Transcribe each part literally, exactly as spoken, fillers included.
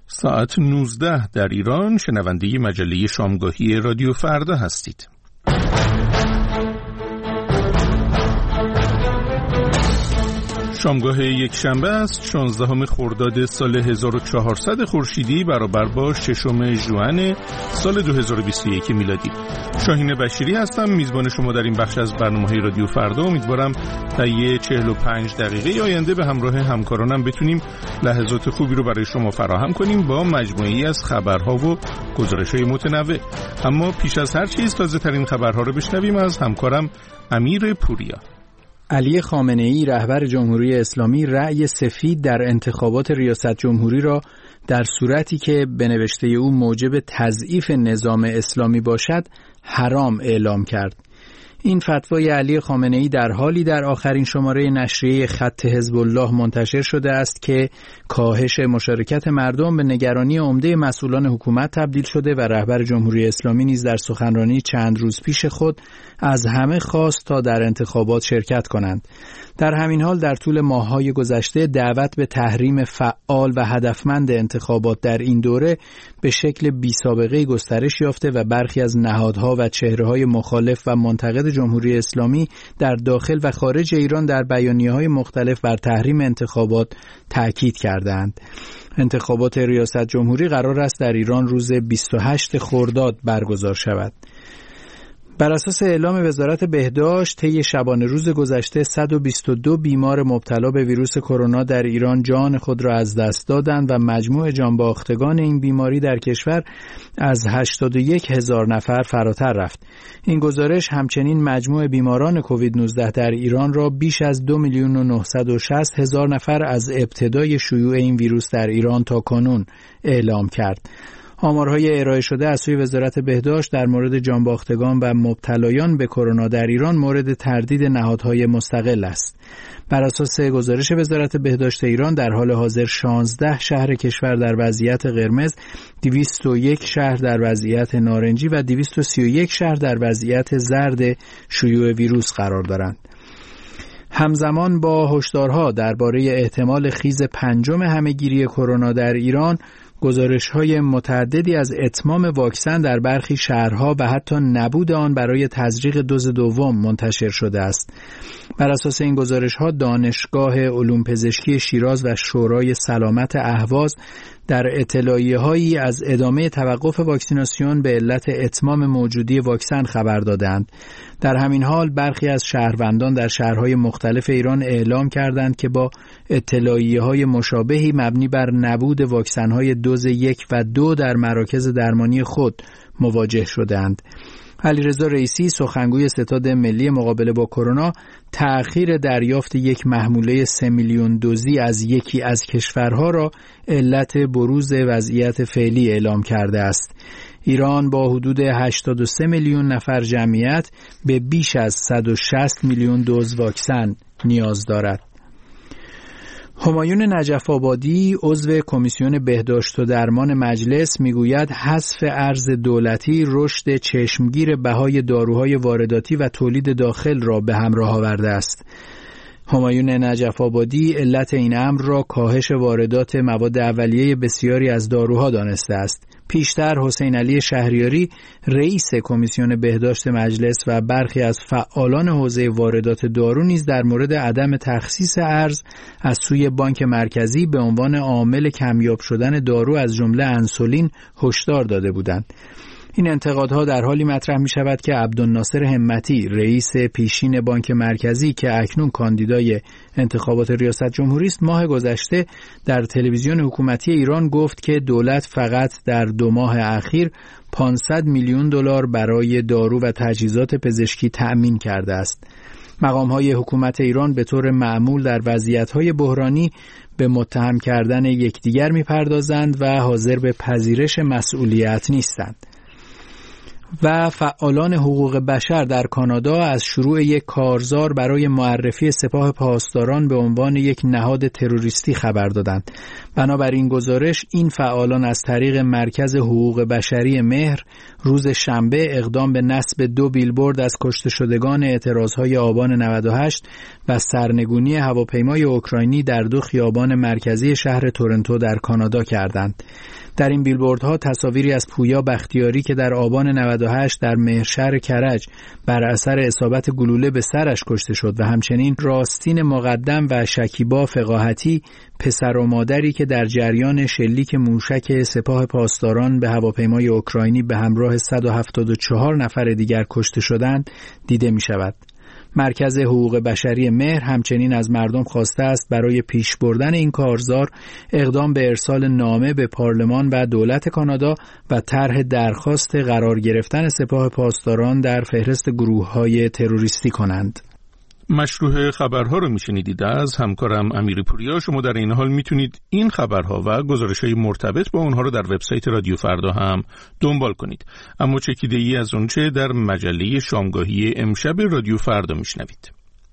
ساعت نوزده در ایران. شنونده مجله شامگاهی رادیو فردا هستید. شامگاه یک شنبه است، شانزدهم خرداد سال هزار و چهارصد خورشیدی برابر با ششم ژوئن سال دو هزار و بیست و یک میلادی. شاهین بشیری هستم، میزبان شما در این بخش از برنامه رادیو فردا. امیدوارم طی چهل و پنج دقیقه آینده به همراه همکارانم بتونیم لحظات خوبی رو برای شما فراهم کنیم با مجموعه‌ای از خبرها و گزارش‌های متنوع. اما پیش از هر چیز تازه‌ترین خبرها رو بشنویم از همکارم امیر پوریا. علی خامنه‌ای رهبر جمهوری اسلامی رأی سفید در انتخابات ریاست جمهوری را در صورتی که به نوشته او موجب تضعیف نظام اسلامی باشد حرام اعلام کرد. این فتوای علی خامنه‌ای در حالی در آخرین شماره نشریه خط حزب الله منتشر شده است که کاهش مشارکت مردم به نگرانی عمده مسئولان حکومت تبدیل شده و رهبر جمهوری اسلامی نیز در سخنرانی چند روز پیش خود از همه خواست تا در انتخابات شرکت کنند. در همین حال در طول ماه‌های گذشته دعوت به تحریم فعال و هدفمند انتخابات در این دوره به شکل بی‌سابقه‌ای گسترش یافته و برخی از نهادها و چهره‌های مخالف و منتقد جمهوری اسلامی در داخل و خارج ایران در بیانیه‌های مختلف بر تحریم انتخابات تأکید کردند. انتخابات ریاست جمهوری قرار است در ایران روز بیست و هشتم خرداد برگزار شود. بر اساس اعلام وزارت بهداشت طی شبانه روز گذشته صد و بیست و دو بیمار مبتلا به ویروس کرونا در ایران جان خود را از دست دادند و مجموع جانباختگان این بیماری در کشور از هشتاد و یک هزار نفر فراتر رفت. این گزارش همچنین مجموع بیماران کووید نوزده در ایران را بیش از دو میلیون و نهصد و شصت هزار نفر از ابتدای شیوع این ویروس در ایران تا کنون اعلام کرد. آمارهای ارائه شده از سوی وزارت بهداشت در مورد جانباختگان و مبتلایان به کرونا در ایران مورد تردید نهادهای مستقل است. بر اساس گزارش وزارت بهداشت ایران در حال حاضر شانزده شهر کشور در وضعیت قرمز، دویست و یک شهر در وضعیت نارنجی و دویست و سی و یک شهر در وضعیت زرد شیوع ویروس قرار دارند. همزمان با هشدارها درباره احتمال خیز پنجم همهگیری کرونا در ایران، گزارش‌های متعددی از اتمام واکسن در برخی شهرها و حتی نبود آن برای تزریق دوز دوم منتشر شده است. بر اساس این گزارش‌ها دانشگاه علوم پزشکی شیراز و شورای سلامت اهواز در اطلاعیه‌هایی از ادامه توقف واکسیناسیون به علت اتمام موجودی واکسن خبر دادند. در همین حال برخی از شهروندان در شهرهای مختلف ایران اعلام کردند که با اطلاعیه‌های مشابهی مبنی بر نبود واکسن‌های دوز یک و دو در مراکز درمانی خود مواجه شدند. علیرضا رئیسی سخنگوی ستاد ملی مقابله با کرونا تأخیر دریافت یک محموله سه میلیون دوزی از یکی از کشورها را علت بروز وضعیت فعلی اعلام کرده است. ایران با حدود هشتاد و سه میلیون نفر جمعیت به بیش از صد و شصت میلیون دوز واکسن نیاز دارد. همایون نجف آبادی عضو کمیسیون بهداشت و درمان مجلس میگوید حذف ارز دولتی رشد چشمگیر بهای داروهای وارداتی و تولید داخل را به همراه آورده است. همایون نجف آبادی علت این امر را کاهش واردات مواد اولیه بسیاری از داروها دانسته است. پیشتر حسین علی شهریاری رئیس کمیسیون بهداشت مجلس و برخی از فعالان حوزه واردات دارو نیز در مورد عدم تخصیص ارز از سوی بانک مرکزی به عنوان عامل کمیاب شدن دارو از جمله انسولین هشدار داده بودند. این انتقادها در حالی مطرح می شود که عبدالناصر همتی رئیس پیشین بانک مرکزی که اکنون کاندیدای انتخابات ریاست جمهوری است ماه گذشته در تلویزیون حکومتی ایران گفت که دولت فقط در دو ماه اخیر پانصد میلیون دلار برای دارو و تجهیزات پزشکی تأمین کرده است. مقام‌های حکومت ایران به طور معمول در وضعیت‌های بحرانی به متهم کردن یکدیگر می‌پردازند و حاضر به پذیرش مسئولیت نیستند. و فعالان حقوق بشر در کانادا از شروع یک کارزار برای معرفی سپاه پاسداران به عنوان یک نهاد تروریستی خبر دادند. بنابراین گزارش این فعالان از طریق مرکز حقوق بشری مهر روز شنبه اقدام به نصب دو بیلبورد از کشته شدگان اعتراضهای آبان نود و هشت و سرنگونی هواپیمای اوکراینی در دو خیابان مرکزی شهر تورنتو در کانادا کردند. در این بیلبوردها تصاویری از پویا بختیاری که در آبان نود و هشت در مهرشهر کرج بر اثر اصابت گلوله به سرش کشته شد و همچنین راستین مقدم و شکیبا فقاهتی، پسر و مادری که در جریان شلیک موشک سپاه پاسداران به هواپیمای اوکراینی به همراه صد و هفتاد و چهار نفر دیگر کشته شدند، دیده می شود. مرکز حقوق بشری مهر همچنین از مردم خواسته است برای پیش بردن این کارزار اقدام به ارسال نامه به پارلمان و دولت کانادا و طرح درخواست قرار گرفتن سپاه پاسداران در فهرست گروه‌های تروریستی کنند. مشروع خبرها رو میشنیدید از همکارم امیری پوریا. شما در این حال میتونید این خبرها و گزارش‌های مرتبط با اونها رو در وبسایت رادیو فردا هم دنبال کنید. اما چکیده‌ای از اونچه در مجله شامگاهی امشب رادیو فردا میشنوید.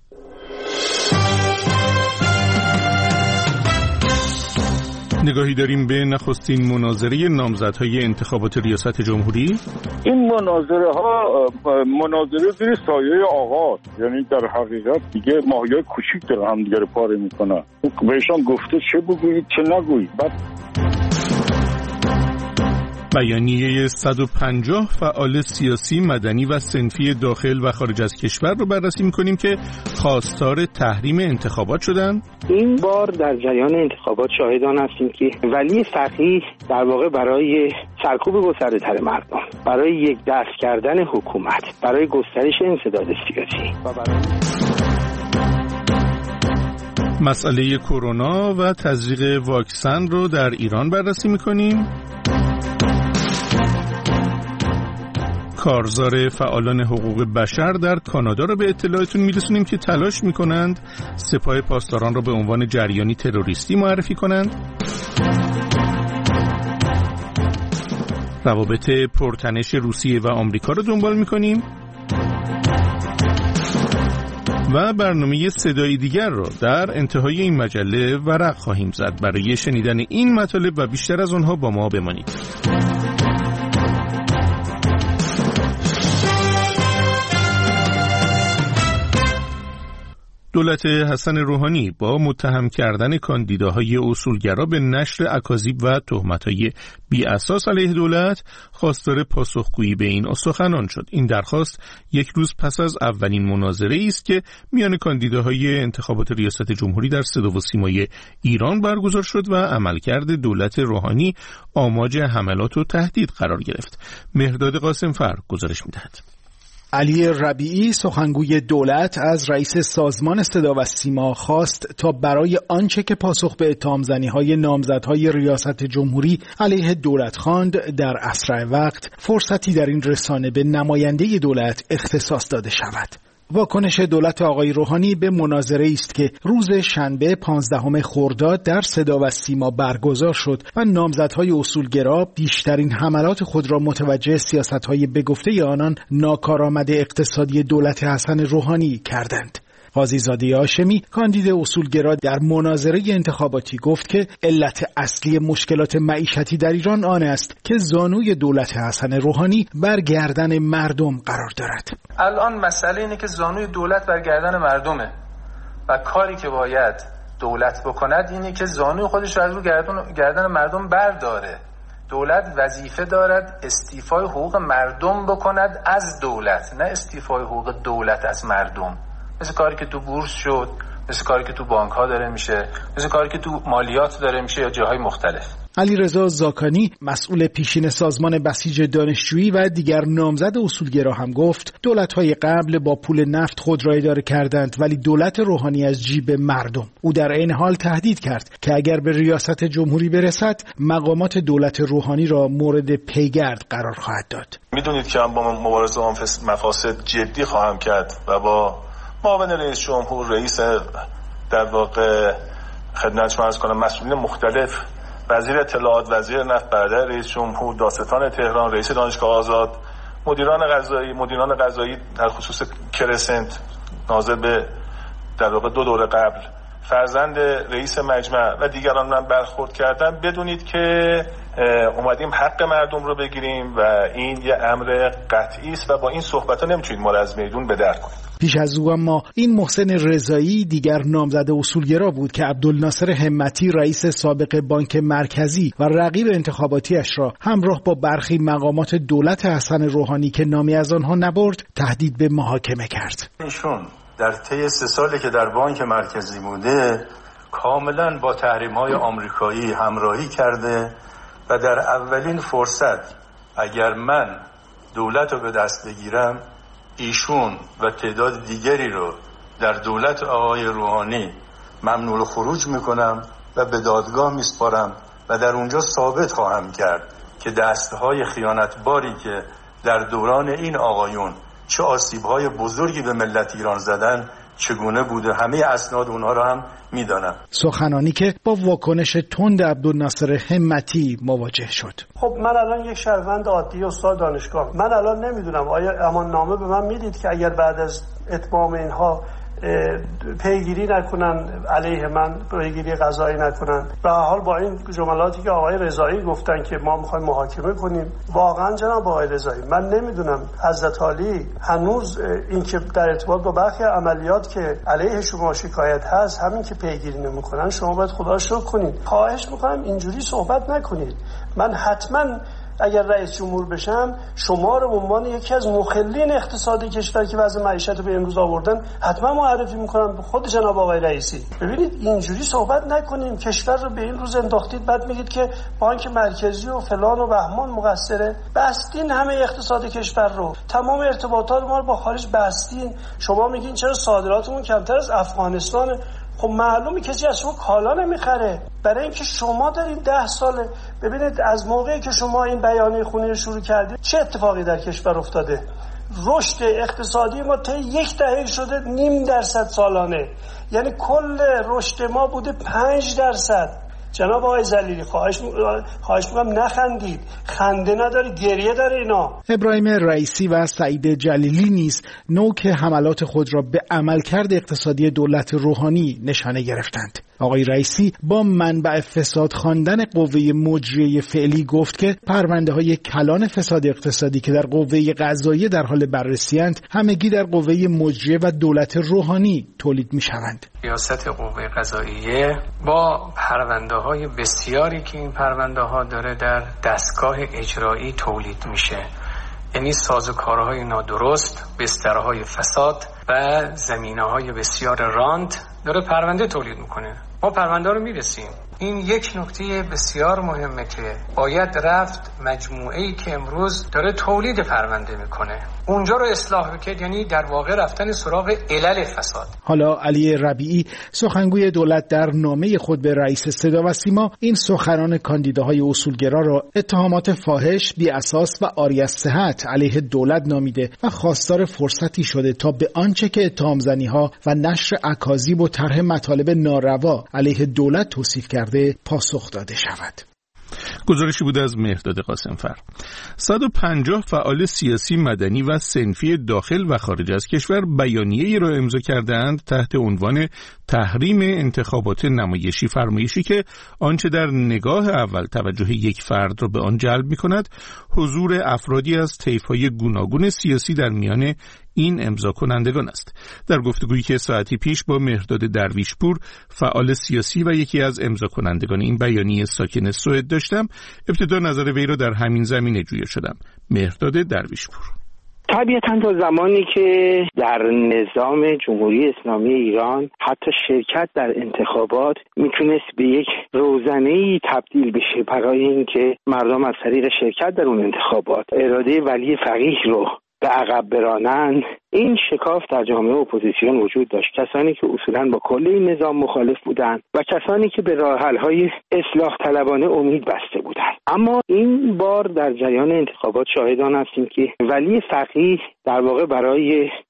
نگاهی داریم به نخستین مناظره نامزدهای انتخابات ریاست جمهوری. این مناظره ها مناظره زیر سایه آغاز، یعنی در حقیقت دیگه ماهیای کوچیک داره هم دیگه رو پاره میکنن. بهشان گفته چه بگویید چه نگویید. بعد بیانیه صد و پنجاه فعال سیاسی، مدنی و صنفی داخل و خارج از کشور رو بررسی می‌کنیم که خواستار تحریم انتخابات شدن. این بار در جریان انتخابات شاهدان هستیم که ولی فقیه در واقع برای سرکوب گسترده‌تر مردم، برای یک دست کردن حکومت، برای گسترش انسداد سیاسی و برای مسئله کرونا و تزریق واکسن رو در ایران بررسی می‌کنیم. کارزار فعالان حقوق بشر در کانادا را به اطلاعتون میرسونیم که تلاش میکنند سپاه پاسداران را به عنوان جریانی تروریستی معرفی کنند. روابط پرتنش روسیه و آمریکا را دنبال میکنیم و برنامه صدایی دیگر را در انتهای این مجله ورق خواهیم زد. برای شنیدن این مطالب و بیشتر از آنها با ما بمانید. دولت حسن روحانی با متهم کردن کاندیداهای اصولگرا به نشر اکاذیب و تهمت‌های بی اساس علیه دولت خواستار پاسخگویی به این سخنان شد. این درخواست یک روز پس از اولین مناظره است که میان کاندیداهای انتخابات ریاست جمهوری در صدا و سیمای ایران برگزار شد و عملکرد دولت روحانی آماج حملات و تهدید قرار گرفت. مهرداد قاسمفر گزارش می‌دهد. علی ربیعی سخنگوی دولت از رئیس سازمان صدا و سیما خواست تا برای آنچه که پاسخ به اتهام‌زنی‌های نامزدهای ریاست جمهوری علیه دولت خواند در اسرع وقت فرصتی در این رسانه به نماینده دولت اختصاص داده شود. واکنش دولت آقای روحانی به مناظره است که روز شنبه پانزدهم خرداد در صدا و سیما برگزار شد و نامزدهای اصولگرا بیشترین حملات خود را متوجه سیاست‌های به گفته آنان ناکارآمد اقتصادی دولت حسن روحانی کردند. قاضی زاده هاشمی کاندید اصولگرا در مناظره انتخاباتی گفت که علت اصلی مشکلات معیشتی در ایران آن است که زانوی دولت حسن روحانی بر گردن مردم قرار دارد. الان مسئله اینه که زانوی دولت بر گردن مردمه و کاری که باید دولت بکند اینه که زانوی خودش رو از رو گردن, گردن مردم برداره. دولت وظیفه دارد استیفای حقوق مردم بکند از دولت، نه استیفای حقوق دولت از مردم. مثل کاری که تو بورس شد، مثل کاری که تو بانک ها داره میشه، مثل کاری که تو مالیات داره میشه یا جاهای مختلف. علیرضا زاکانی مسئول پیشین سازمان بسیج دانشجویی و دیگر نامزد اصولگرا هم گفت دولت‌های قبل با پول نفت خود را اداره کردند ولی دولت روحانی از جیب مردم. او در این حال تهدید کرد که اگر به ریاست جمهوری برسد مقامات دولت روحانی را مورد پیگرد قرار خواهد داد. میدونید که من با مبارزه با مفاسد جدی خواهم کرد و با معاون رئیس جمهور، رئیس در واقع خدمتش عرض کنم مسئولین مختلف، وزیر اطلاعات، وزیر نفت، برادر رئیس جمهور، دادستان تهران، رئیس دانشگاه آزاد مدیران قضایی مدیران قضایی در خصوص کرسنت ناظر به در واقع دو دوره قبل فرزند رئیس مجمع و دیگران من برخورد کردن، بدونید که اومدیم حق مردم رو بگیریم و این یه امر قطعی است و با این صحبت‌ها نمیتونید ما رو از میدون به در کنید. پیش از او اما این محسن رضایی دیگر نامزد اصولگرا بود که عبدالناصر همتی رئیس سابق بانک مرکزی و رقیب انتخاباتیش را همراه با برخی مقامات دولت حسن روحانی که نامی از آنها نبرد تهدید به محاکمه کرد. ایشون در طی سه سالی که در بانک مرکزی بوده کاملا با تحریم‌های آمریکایی همراهی کرده و در اولین فرصت اگر من دولت رو به دست بگیرم ایشون و تعداد دیگری رو در دولت آقای روحانی ممنوع خروج میکنم و به دادگاه میسپارم و در اونجا ثابت خواهم کرد که دستهای خیانتباری که در دوران این آقایون چه آسیب‌های بزرگی به ملت ایران زدن چگونه بوده، همه اسناد اونها رو هم میدانم. سخنانی که با واکنش تند عبدالناصر همتی مواجه شد. خب من الان یک شهروند عادی استاد دانشگاه، من الان نمیدونم آیا اماننامه به من میدید که اگر بعد از اتمام اینها پیگیری نکنن علیه من، پیگیری قضایی نکنن. به هر حال با این جملاتی که آقای رضایی گفتن که ما میخوایم محاکمه کنیم، واقعا جناب آقای رضایی من نمیدونم حضرت عالی هنوز این که در ارتباط با برخی عملیات که علیه شما شکایت هست همین که پیگیری نمیکنن، شما باید خدا رو شکر کنید. خواهش میکنم اینجوری صحبت نکنید. من حتما اگر رئیس جمهور بشم شما رو به عنوان یکی از مخلین اقتصادی کشور که وضع معیشت رو به امروز آوردن حتما معرفی میکنم به خود جناب آقای رئیسی. ببینید اینجوری صحبت نکنیم. کشور رو به این روز انداختید، بعد میگید که بانک مرکزی و فلان و بهمان مقصره. بستین همه اقتصاد کشور رو، تمام ارتباطات ما رو با خارج بستین. شما میگین چرا صادراتمون کمتر از افغانستان؟ خب معلومه کسی از شما کالا نمیخره، برای اینکه شما دارین ده ساله. ببینید از موقعی که شما این بیانیه خونی رو شروع کردید چه اتفاقی در کشور افتاده؟ رشد اقتصادی ما تا یک دهه شده نیم درصد سالانه، یعنی کل رشد ما بوده پنج درصد. جناب آقای ذلیلی خواهش خواهش می‌کنم نخندید، خنده نداره، گریه داره اینا. ابراهیم رئیسی و سعید جلیلی نیز نوک حملات خود را به عملکرد اقتصادی دولت روحانی نشانه گرفتند. آقای رئیسی با منبع فساد خواندن قوه مجریه فعلی گفت که پرونده‌های کلان فساد اقتصادی که در قوه قضاییه در حال بررسی‌اند همگی در قوه مجریه و دولت روحانی تولید می‌شوند. ریاست قوه قضاییه با پرونده‌های بسیاری که این پرونده‌ها داره در دستگاه اجرایی تولید میشه، یعنی سازوکارهای نادرست، بسترهای فساد و زمینه‌های بسیار راند داره پرونده تولید میکنه. ما پرونده رو میرسیم. این یک نکته بسیار مهمه که باید رفت مجموعه‌ای که امروز داره تولید پرونده میکنه اونجا رو اصلاح بکنه، یعنی در واقع رفتن سراغ علل فساد. حالا علی ربیعی سخنگوی دولت در نامه خود به رئیس صدا و سیما این سخنان کاندیداهای اصولگرا را اتهامات فاحش، بی اساس و عاری از صحت علیه دولت نامیده و خواستار فرصتی شده تا به آنچه که اتهام‌زنی‌ها و نشر اکاذیب و طرح مطالب ناروا علیه دولت توصیف کرده پاسخ داده شود. گزارشی بود از مهرداد قاسمفر. صد و پنجاه فعال سیاسی، مدنی و صنفی داخل و خارج از کشور بیانیه‌ای را امضا کردند تحت عنوان تحریم انتخابات نمایشی، فرمایشی که آنچه در نگاه اول توجه یک فرد را به آن جلب می‌کند، حضور افرادی از طیف‌های گوناگون سیاسی در میان این امضا کنندگان است. در گفتگویی که ساعتی پیش با مهرداد درویشپور، فعال سیاسی و یکی از امضا کنندگان این بیانیه ساکن سوئد داشتم، ابتدا نظر وی را در همین زمینه جویا شدم. مهرداد درویشپور: طبیعتاً تا زمانی که در نظام جمهوری اسلامی ایران حتی شرکت در انتخابات میتونست به یک روزنه‌ای تبدیل بشه برای اینکه مردم از طریق شرکت در اون انتخابات اراده ولی فقیه رو به عقب برانند، این شکاف در جامعه اپوزیسیون وجود داشت. کسانی که اصولاً با کل این نظام مخالف بودند و کسانی که به راه حل‌های اصلاح طلبانه امید بسته بودند. اما این بار در جریان انتخابات شاهدان هستیم که ولی فقیه در واقع برای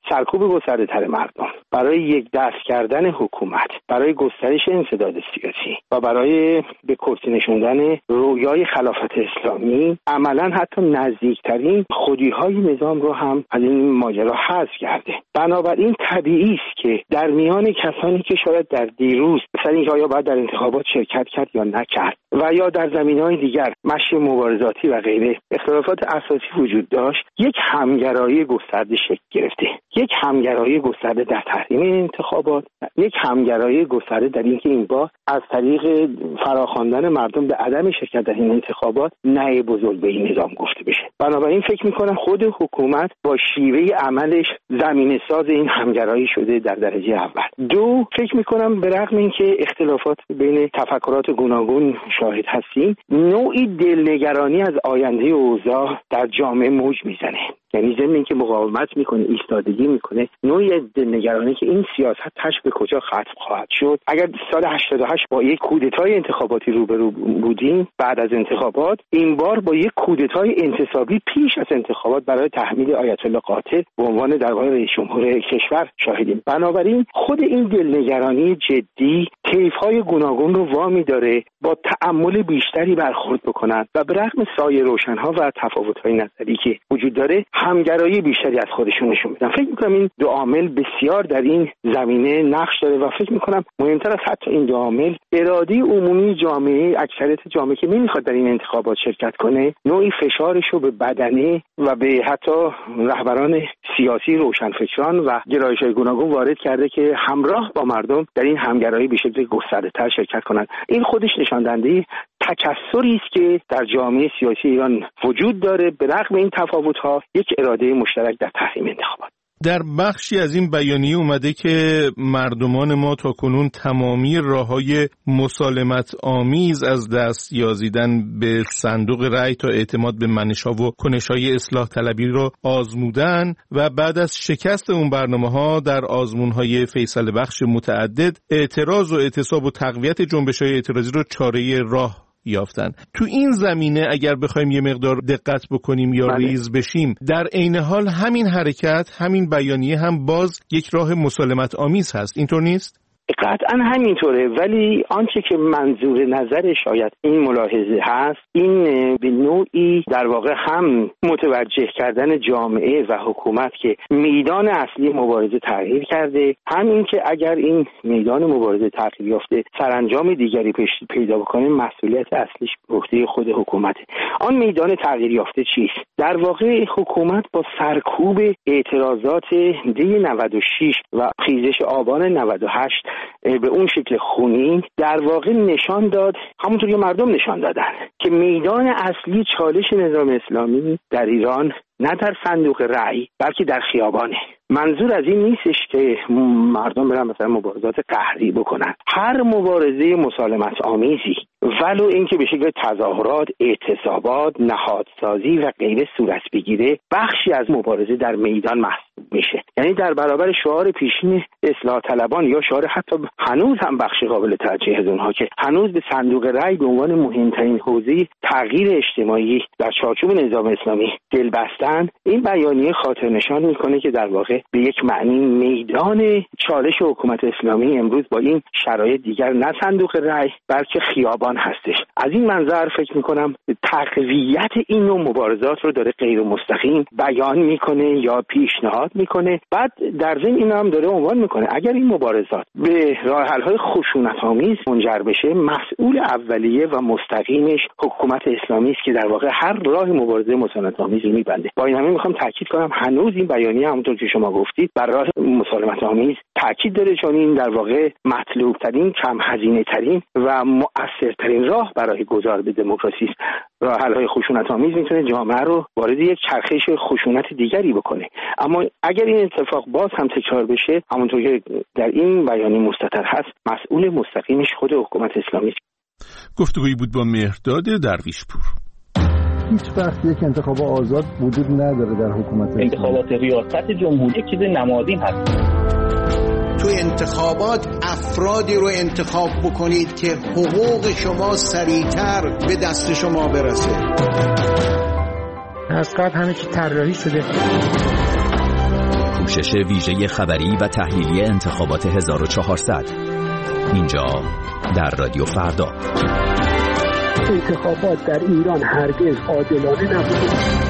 سرکوب گسترده‌تر مردم، برای یک دست کردن حکومت، برای گسترش انسداد سیاسی و برای به کرسی نشوندن رویای خلافت اسلامی، عملاً حتی نزدیکترین خودی‌های نظام رو هم از این ماجرا حذف کرده. بنابراین طبیعی است که در میان کسانی که شاید در دیروز مثلا اینکه آیا باید در انتخابات شرکت کرد یا نکرد و یا در زمینه‌های دیگر مشی مبارزاتی و غیره اختلافات اساسی وجود داشت، یک همگرایی گسترده شکل گرفته. یک همگرایی گسترده در تحریم انتخابات، یک همگرایی گسترده در اینکه این با از طریق فراخواندن مردم به عدم شرکت در این انتخابات نه بزرگ به این نظام گفته بشه. بنابراین فکر می‌کنم خود حکومت با شیوه عملش زمینه ساز این همگرایی شده در درجه اول. دو، فکر می‌کنم به رغم اینکه اختلافات بین تفکرات گوناگون شاهد هستیم، نوعی دلنگرانی از آینده اوضاع در جامعه موج میزنه. یعنی ضمن اینکه مقاومت میکنه، ایستادگی میکنه، نوعی دلنگرانی که این سیاست تش به کجا ختم خواهد شد. اگر سال هشتاد و هشت با یک کودتای انتخاباتی روبرو بودیم، بعد از انتخابات این بار با یک کودتای انتصابی پیش از انتخابات برای تحمیل آیت الله قاطع به عنوان در واقع رئیس جمهور کشور شاهدیم. بنابراین خود این دلنگرانی جدی طیف‌های گوناگون رو وامی داره با تأمل بیشتری برخورد بکنند و به رغم سایه روشن‌ها و تفاوت‌های نظری که وجود داره همگرایی بیشتری از خودشون نشون بدن. فکر می‌کنم این دو عامل بسیار در این زمینه نقش داره و فکر می‌کنم مهمتر از حتی این دو عامل اراده عمومی جامعه، اکثریت جامعه که نمی‌خواد در این انتخابات شرکت کنه، نوعی فشارش رو به بدنه و به حتی رهبران سیاسی، روشنفکران و گرایش‌های گوناگون وارد کرده که همراه با مردم در این همگرایی به شکل گسترده‌تر شرکت کنند. این خودش نشان دهنده تکثری است که در جامعه سیاسی ایران وجود داره، به رغم این تفاوت‌ها یک اراده مشترک در تحریم انتخابات. در بخشی از این بیانیه اومده که مردمان ما تا کنون تمامی راه‌های مسالمت آمیز از دست یازیدن به صندوق رأی تا اعتماد به منش‌ها و کنش‌های اصلاح طلبی را آزمودن و بعد از شکست اون برنامه‌ها در آزمون‌های فیصله بخش متعدد اعتراض و اعتصاب و تقویت جنبش‌های اعتراضی رو چاره راه یافتن. تو این زمینه اگر بخوایم یه مقدار دقت بکنیم یا بله. ریز بشیم، در عین حال همین حرکت، همین بیانیه هم باز یک راه مسالمت آمیز هست، اینطور نیست؟ قطعا همینطوره، ولی آنچه که منظور نظر شاید این ملاحظه هست، این به نوعی در واقع هم متوجه کردن جامعه و حکومت که میدان اصلی مبارزه تغییر کرده، هم این که اگر این میدان مبارزه تغییر یافته سرانجام دیگری پیدا بکنه، مسئولیت اصلیش به عهده خود حکومته. آن میدان تغییر یافته چیست؟ در واقع حکومت با سرکوب اعتراضات دی نود و شش و خیزش آبان نود و هشت به اون شکل خونین در واقع نشان داد، همونطور که مردم نشان دادن، که میدان اصلی چالش نظام اسلامی در ایران نه در صندوق رأی بلکه در خیابانه. منظور از این نیستش که مردم برن مثلا مبارزات قهری بکنن. هر مبارزه مسالمت آمیزی ولو اینکه به شکل تظاهرات، اعتصابات، نهادسازی و غیره صورت بگیره، بخشی از مبارزه در میدان محسوب میشه. یعنی در برابر شعار پیشین اصلاح طلبان یا شعار حتی هنوز هم بخش قابل توجه از اونها که هنوز به صندوق رأی به عنوان مهمترین حوزه تغییر اجتماعی در چارچوب نظام اسلامی دل بستن، این بیانیه خاطر نشان میکنه که در واقع به یک معنی میدان چالش حکومت اسلامی امروز با این شرایط دیگر نه صندوق رأی بلکه خیابان هستش. از این منظر فکر میکنم تقویت این نوع مبارزات رو داره غیر مستقیم بیان میکنه یا پیشنهاد میکنه. بعد در ضمن این هم داره عنوان میکنه اگر این مبارزات به راه حل های خشونت آمیز منجر بشه، مسئول اولیه و مستقیمش حکومت اسلامی است که در واقع هر راه مبارزه مسالمت آمیز رو میبنده. با این همه میخوام تاکید کنم هنوز این بیانیه همونطور که شما گفتید بر راه مسالمت آمیز تاکید داره، چون این در واقع مطلوب ترین، کم هزینه ترین و مؤثرترین راه برای گذار به دموکراسی است. راه حل های خشونت آمیز میتونه جامعه رو وارد یک چرخش خشونت دیگری بکنه، اما اگر این اتفاق باز هم تکرار بشه، همونطور که در این بیانیه مستتر هست، مسئول مستقیمش خود حکومت اسلامی است. گفتگویی بود با مهرداد درویشپور. هیچ وقت یک انتخاب آزاد وجود نداره در حکومت اسلامی. انتخابات ریاست جمهوری چیز نمادین هست. تو انتخابات افرادی رو انتخاب بکنید که حقوق شما سریعتر به دست شما برسه. از قبل همه چی طراحی شده. پوشش ویژه خبری و تحلیلی انتخابات هزار و چهارصد. اینجا در رادیو فردا. انتخابات در ایران هرگز عادلانه نبود.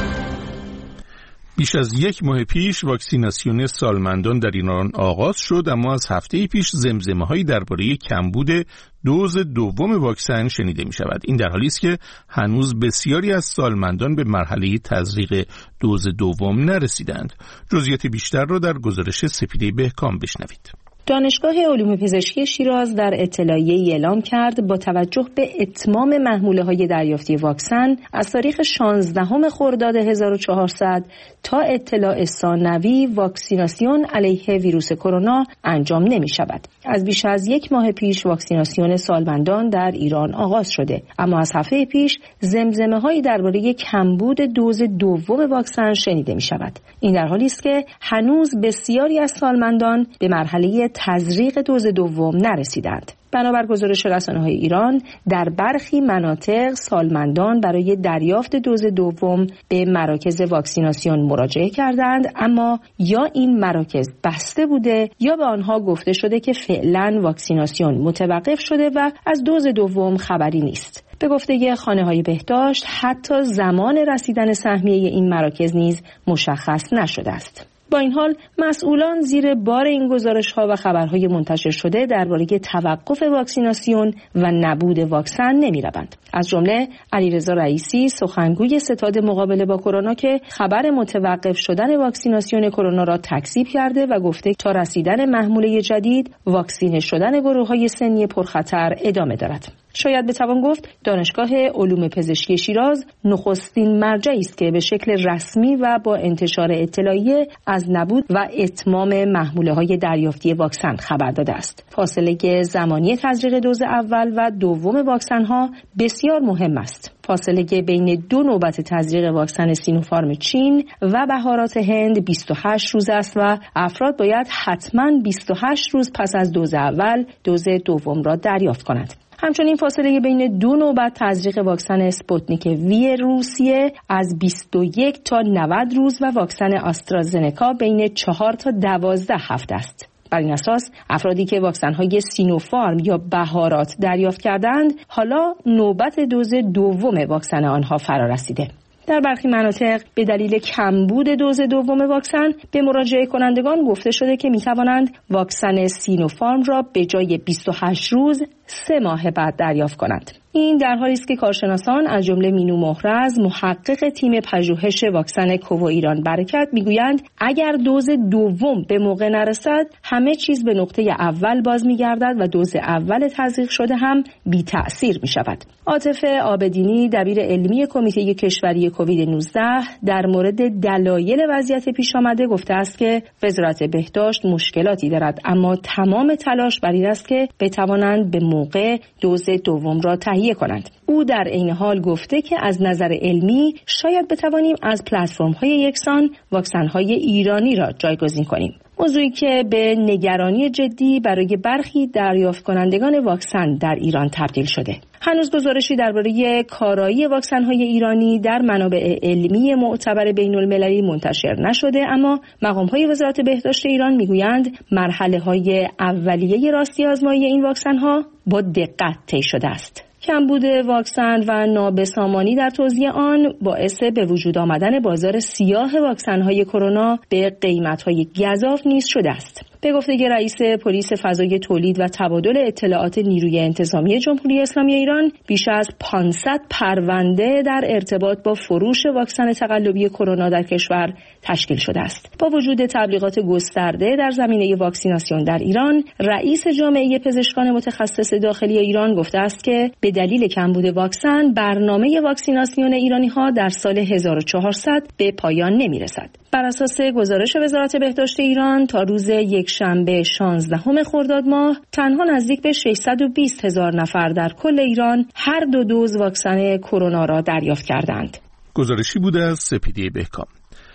بیش از یک ماه پیش واکسیناسیون سالمندان در ایران آغاز شد، اما از هفته پیش زمزمه‌هایی درباره کمبود دوز دوم واکسن شنیده می شود. این در حالی است که هنوز بسیاری از سالمندان به مرحله تزریق دوز دوم نرسیدند. جزئیات بیشتر را در گزارش سپیده بهکام بشنوید. دانشگاه علوم پزشکی شیراز در اطلاعیه‌ای اعلام کرد با توجه به اتمام محموله‌های دریافتی واکسن از تاریخ شانزدهم خرداد هزار و چهارصد تا اطلاع ثانوی واکسیناسیون علیه ویروس کرونا انجام نمی‌شود. از بیش از یک ماه پیش واکسیناسیون سالمندان در ایران آغاز شده، اما از هفته پیش زمزمه‌هایی درباره کمبود دوز دوم واکسن شنیده می‌شود. این در حالی است که هنوز بسیاری از سالمندان به مرحله تزریق دوز دوم نرسیدند. بنابر گزارش رسانه‌های ایران در برخی مناطق سالمندان برای دریافت دوز دوم به مراکز واکسیناسیون مراجعه کردند، اما یا این مراکز بسته بوده یا به آنها گفته شده که فعلا واکسیناسیون متوقف شده و از دوز دوم خبری نیست. به گفته خانه‌های بهداشت حتی زمان رسیدن سهمیه این مراکز نیز مشخص نشده است. با این حال مسئولان زیر بار این گزارش‌ها و خبرهای منتشر شده درباره توقف واکسیناسیون و نبود واکسن نمی‌روند. از جمله علیرضا رئیسی سخنگوی ستاد مقابله با کرونا که خبر متوقف شدن واکسیناسیون کرونا را تکذیب کرده و گفته تا رسیدن محموله جدید واکسینه شدن گروه‌های سنی پرخطر ادامه دارد. شاید بتوان گفت دانشگاه علوم پزشکی شیراز نخستین مرجعی است که به شکل رسمی و با انتشار اطلاعیه از نبود و اتمام محموله‌های دریافتی واکسن خبر داده است. فاصله زمانی تزریق دوز اول و دوم واکسن‌ها بسیار مهم است. فاصله بین دو نوبت تزریق واکسن سینوفارم چین و بهارات هند بیست و هشت روز است و افراد باید حتما بیست و هشت روز پس از دوز اول دوز دوم را دریافت کنند. همچنین فاصله بین دو نوبت تزریق واکسن اسپوتنیک وی روسیه از بیست و یک تا نود روز و واکسن آسترازنکا بین چهار تا دوازده هفته است. بر این اساس افرادی که واکسن‌های سینوفارم یا بهارات دریافت کردند حالا نوبت دوز دوم واکسن آنها فرا رسیده. در برخی مناطق به دلیل کمبود دوز دوم واکسن به مراجعه کنندگان گفته شده که می‌توانند واکسن سینوفارم را به جای بیست و هشت روز سه ماه بعد دریافت کنند. این در حالی است که کارشناسان از جمله مینو محرز محقق تیم پژوهش واکسن کوو ایران برکت میگویند اگر دوز دوم به موقع نرسد همه چیز به نقطه اول باز میگردد و دوز اول تزریق شده هم بی تأثیر می شود. عاطف عابدینی دبیر علمی کمیته کشوری کووید نوزده در مورد دلایل وضعیت پیش آمده گفته است که وزارت بهداشت مشکلاتی دارد، اما تمام تلاش بر این است که بتوانند به موقع دوز دوم را تهیه کنند. او در عین حال گفته که از نظر علمی شاید بتوانیم از پلتفرم‌های یکسان واکسن‌های ایرانی را جایگزین کنیم. موضوعی که به نگرانی جدی برای برخی دریافت کنندگان واکسن در ایران تبدیل شده. هنوز گزارشی درباره کارایی واکسن‌های ایرانی در منابع علمی معتبر بین‌المللی منتشر نشده، اما مقام‌های وزارت بهداشت ایران میگویند مرحله‌های اولیه راستی آزمایی این واکسن‌ها با دقت طی شده است. کمبود واکسن و نابسامانی در توزیع آن باعث به وجود آمدن بازار سیاه واکسن‌های کرونا به قیمت‌های گزاف نیز شده است. به گفته رئیس پلیس فضای تولید و تبادل اطلاعات نیروی انتظامی جمهوری اسلامی ایران، بیش از پانصد پرونده در ارتباط با فروش واکسن تقلبی کرونا در کشور تشکیل شده است. با وجود تبلیغات گسترده در زمینه واکسیناسیون در ایران، رئیس جامعه پزشکان متخصص داخلی ایران گفته است که به دلیل کمبود واکسن برنامه واکسیناسیون ایرانی‌ها در سال هزار و چهارصد به پایان نمی‌رسد. بر اساس گزارش وزارت بهداشت ایران تا روز یکشنبه شانزدهم خرداد ماه تنها نزدیک به ششصد و بیست هزار نفر در کل ایران هر دو دوز واکسن کرونا را دریافت کردند. گزارشی بوده از سپیده بهکام.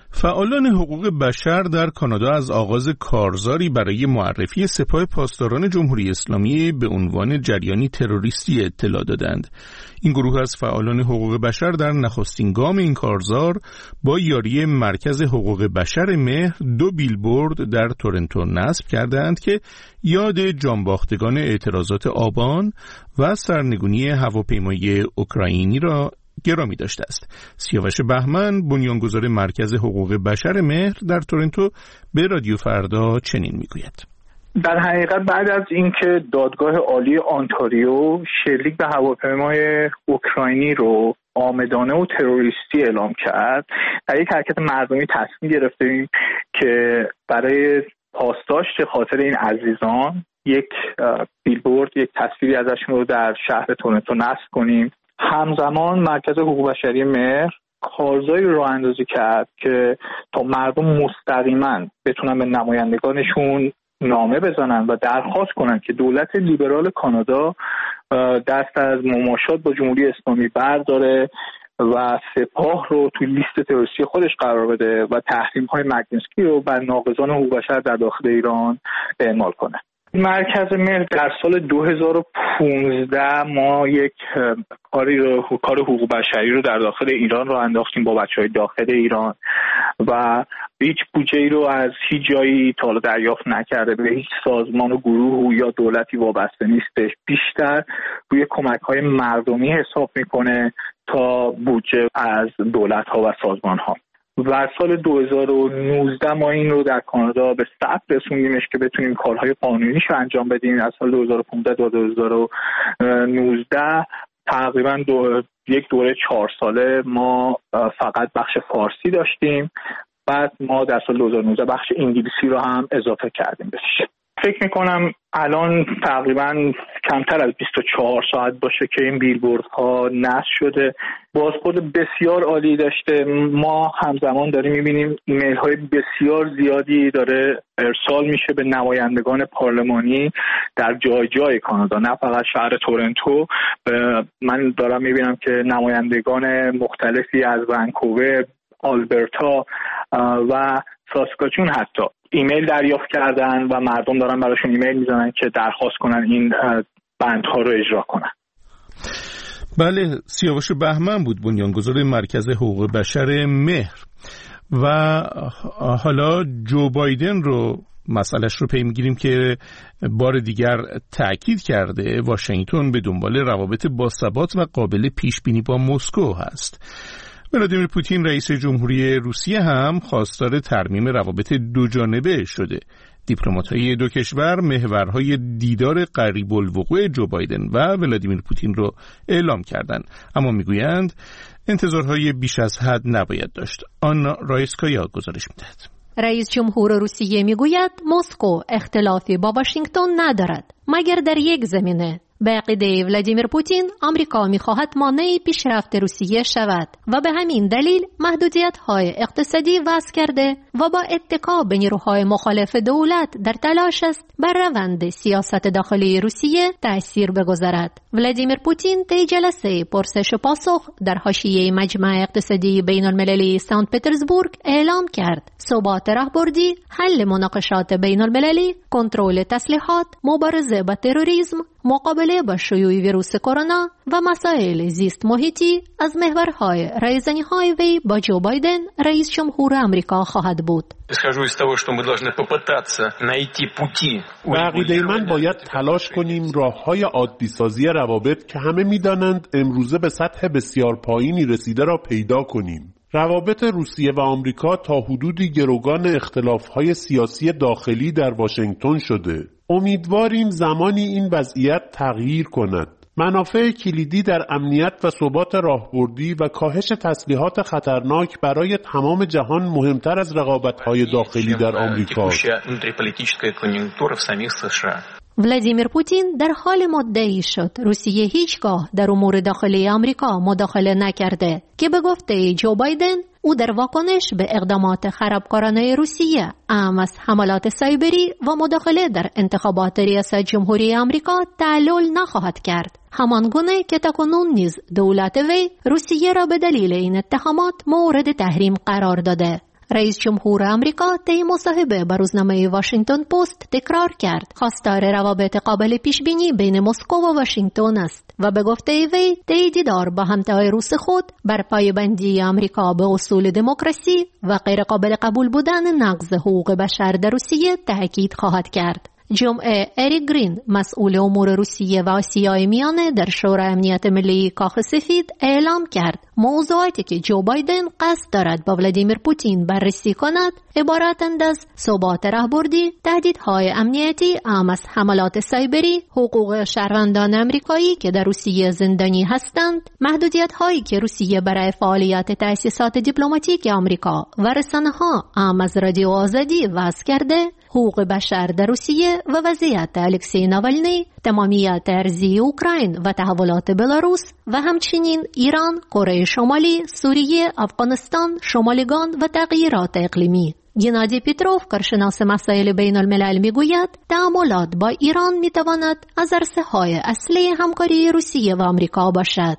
فعالان حقوق بشر در کانادا از آغاز کارزاری برای معرفی سپاه پاسداران جمهوری اسلامی به عنوان جریانی تروریستی اطلاع دادند. این گروه از فعالان حقوق بشر در نخستین گام این کارزار با یاری مرکز حقوق بشر مهر دو بیلبورد در تورنتو نصب کردند که یاد جانباختگان اعتراضات آبان و سرنگونی هواپیمای اوکراینی را گرامی داشته است. سیاوش بهمن، بنیانگذار مرکز حقوق بشر مهر در تورنتو، به رادیو فردا چنین میگوید: در حقیقت بعد از اینکه دادگاه عالی آنتاریو شلیک به هواپیمای اوکراینی رو عامدانه و تروریستی اعلام کرد، در یک حرکت مردمی تصمیم گرفتیم که برای پاسداشت خاطر این عزیزان یک بیلبورد، یک تصویری ازشون رو در شهر تورنتو نصب کنیم. همزمان مرکز حقوق بشری مهر کارزاری رو اندازی کرد که تا مردم مستقیما بتونن به نمایندگانشون نامه بزنن و درخواست کنن که دولت لیبرال کانادا دست از مماشات با جمهوری اسلامی برداره و سپاه رو توی لیست تروریستی خودش قرار بده و تحریم‌های مگنیتسکی رو بر ناقضان حقوق بشر در داخل ایران اعمال کنه. مرکز مهر در سال دو هزار و پانزده ما یک کاری رو کار حقوق بشری رو در داخل ایران رو انداختیم با بچهای داخل ایران و هیچ بودجه‌ای رو از هیچ جایی تا حالا دریافت نکرده، به هیچ سازمان و گروه یا دولتی وابسته نیستش، بیشتر روی کمک‌های مردمی حساب میکنه تا بودجه از دولت‌ها و سازمان‌ها. و سال دو هزار و نوزده ما این رو در کانادا به ثبت رسوندیمش که بتونیم کارهای قانونیش رو انجام بدیم. از سال دو هزار و پانزده تا دو هزار و نوزده تقریبا دو، یک دوره چهار ساله ما فقط بخش فارسی داشتیم، بعد ما در سال دو هزار و نوزده بخش انگلیسی رو هم اضافه کردیم بهش. فکر میکنم الان تقریبا کمتر از بیست و چهار ساعت باشه که این بیلبوردها نصب شده. بازخورد بسیار عالی داشته. ما همزمان داریم میبینیم ایمیل های بسیار زیادی داره ارسال میشه به نمایندگان پارلمانی در جای جای کانادا، نه فقط شهر تورنتو. من دارم میبینم که نمایندگان مختلفی از ونکوور، آلبرتا و ساسکاچون حتی ایمیل دریافت کردن و مردم دارن براشون ایمیل میزنن که درخواست کنن این بندها رو اجرا کنن. بله، سیاوش بهمن بود، بنیانگذار مرکز حقوق بشر مهر. و حالا جو بایدن رو مسئلهش رو پی میگیریم که بار دیگر تأکید کرده واشنگتن به دنبال روابط باثبات و قابل پیش بینی با مسکو هست. ولادیمیر پوتین رئیس جمهوری روسیه هم خواستار ترمیم روابط دوجانبه شده. دیپلمات‌های دو کشور محورهای دیدار قریب الوقوع جو بایدن و ولادیمیر پوتین رو اعلام کردند، اما میگویند انتظارهای بیش از حد نباید داشت. آنا رایسکایا گزارش می‌دهد. رئیس جمهور روسیه میگوید مسکو اختلافی با واشنگتن ندارد مگر در یک زمینه. به عقیده ولادیمیر پوتین، آمریکا می‌خواهد مانع پیشرفت روسیه شود و به همین دلیل محدودیت‌های اقتصادی وضع کرده و با اتکا به نیروهای مخالف دولت در تلاش است بر روند سیاست داخلی روسیه تأثیر بگذارد. ولادیمیر پوتین طی جلسه پرسش و پاسخ در حاشیه مجمع اقتصادی بین‌المللی سنت پترزبورگ اعلام کرد ثبات راهبردی، حل مناقشات بین‌المللی، کنترل تسلیحات، مبارزه با تروریسم، مقابله با شیوع ویروس کرونا و مسائل زیست محیطی از محورهای رایزنی‌های وی با جو بایدن رئیس جمهور آمریکا خواهد بود. به عقیده من باید تلاش کنیم راه‌های عادی سازی روابط که همه می‌دانند امروزه به سطح بسیار پایینی رسیده را پیدا کنیم. روابط روسیه و آمریکا تا حدودی گروگان اختلاف‌های سیاسی داخلی در واشنگتن شده. امیدواریم زمانی این وضعیت تغییر کند. منافع کلیدی در امنیت و ثبات راهبردی و کاهش تسلیحات خطرناک برای تمام جهان مهمتر از رقابت‌های داخلی در آمریکا است. ولادیمیر پوتین در حال مدعی شد روسیه هیچگاه در امور داخلی آمریکا مداخله نکرده که به گفته جو بایدن او در واکنش به اقدامات خرابکارانه روسیه اهم از حملات سایبری و مداخله در انتخابات ریاست جمهوری آمریکا تعلل نخواهد کرد، همان گونه که تاکنون نیز دولت وی روسیه را به دلیل این اتهامات مورد تحریم قرار داده. رئیس جمهور آمریکا طی مصاحبه با روزنامه واشنگتن پست تکرار کرد خواستار روابط قابل پیش بینی بین مسکو و واشنگتن است و به گفته وی طی دیدار با همتای روس خود بر پایبندی آمریکا به اصول دموکراسی و غیر قابل قبول بودن نقض حقوق بشر در روسیه تاکید خواهد کرد. جمعه اریک گرین مسئول امور روسیه و آسیای میانه در شورای امنیت ملی کاخ سفید اعلام کرد موضوعاتی که جو بایدن قصد دارد با ولادیمیر پوتین بررسی کند عبارتند از ثبات راهبردی، تهدیدهای امنیتی اعم از حملات سایبری، حقوق شهروندان آمریکایی که در روسیه زندانی هستند، محدودیت‌هایی که روسیه برای فعالیت تأسیسات دیپلماتیک آمریکا و رسانه‌ها اعم از رادیو آزادی وضع کرده، حقوق بشر در روسیه و وضعیت الکسی ناوالنی، تمامیت ارضی اوکراین و تحولات بلاروس و همچنین ایران، کره شمالی، سوریه، افغانستان، شمالگان و تغییرات اقلیمی. گنادی پیتروف کارشناس مسائل بین الملل میگوید تعاملات با ایران میتواند از عرصه‌های اصلی همکاری روسیه و آمریکا باشد.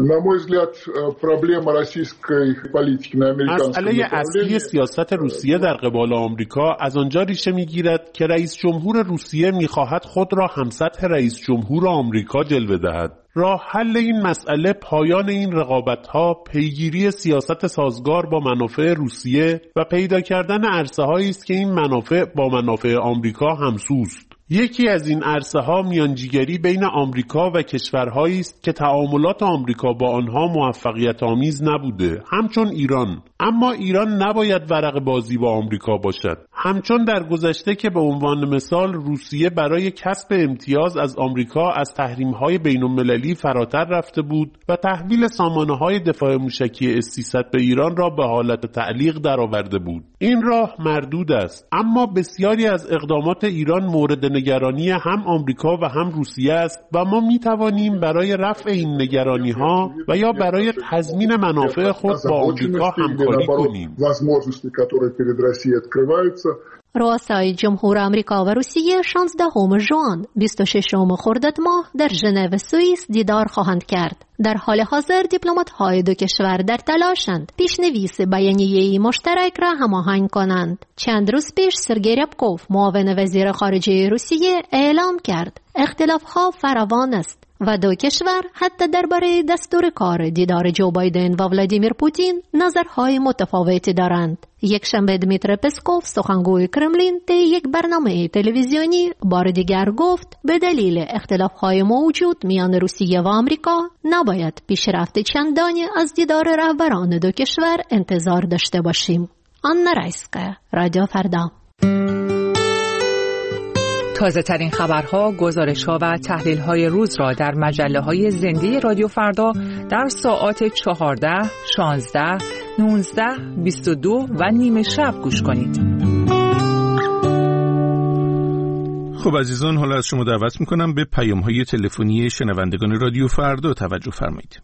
مسئله اصلی سیاست روسیه در قبال آمریکا از آنجا ریشه میگیرد که رئیس جمهور روسیه میخواهد خود را همسطح رئیس جمهور آمریکا جلوه دهد. راه حل این مسئله پایان این رقابت‌ها، پیگیری سیاست سازگار با منافع روسیه و پیدا کردن عرصه‌هایی است که این منافع با منافع آمریکا همسوست. یکی از این عرصه‌ها میانجیگری بین آمریکا و کشورهایی است که تعاملات آمریکا با آنها موفقیت آمیز نبوده، همچون ایران. اما ایران نباید ورق بازی با آمریکا باشد، همچون در گذشته که به عنوان مثال روسیه برای کسب امتیاز از آمریکا از تحریم‌های بین‌المللی فراتر رفته بود و تحویل سامانه‌های دفاع موشکی اس سیصد به ایران را به حالت تعلیق درآورده بود. این راه مردود است، اما بسیاری از اقدامات ایران مورد نگرانی هم آمریکا و هم روسیه است و ما می‌توانیم برای رفع این نگرانی‌ها و یا برای تضمین منافع خود با آمریکا همکاری کنیم. رؤسای جمهور آمریکا و روسیه شانزدهم ژوئن بیست و ششم خرداد ماه در ژنو سوئیس دیدار خواهند کرد. در حال حاضر دیپلمات‌های دو کشور در تلاشند پیشنویس بیانیه‌ای مشترک را هماهنگ کنند. چند روز پیش سرگئی ریابکوف معاون وزیر خارجه روسیه اعلام کرد اختلاف‌ها فراوان است و دو کشور حتی درباره دستور کار دیدار جو بایدن و ولادیمیر پوتین نظرهای متفاوتی دارند. یک شنبه دمیتر پسکوف سخنگوی کرملین طی یک برنامه تلویزیونی بار دیگر گفت به دلیل اختلافهای موجود میان روسیه و آمریکا نباید پیشرفت چندانی از دیدار رهبران دو کشور انتظار داشته باشیم. آنا رایسکا، رادیو فردا. تازه ترین خبرها، گزارش‌ها و تحلیل‌های روز را در مجله‌های زنده رادیو فردا در ساعات چهارده، شانزده، نوزده، بیست و دو و نیمه شب گوش کنید. خب عزیزان، حالا از شما دعوت می‌کنم به پیام‌های تلفنی شنوندگان رادیو فردا توجه فرمایید.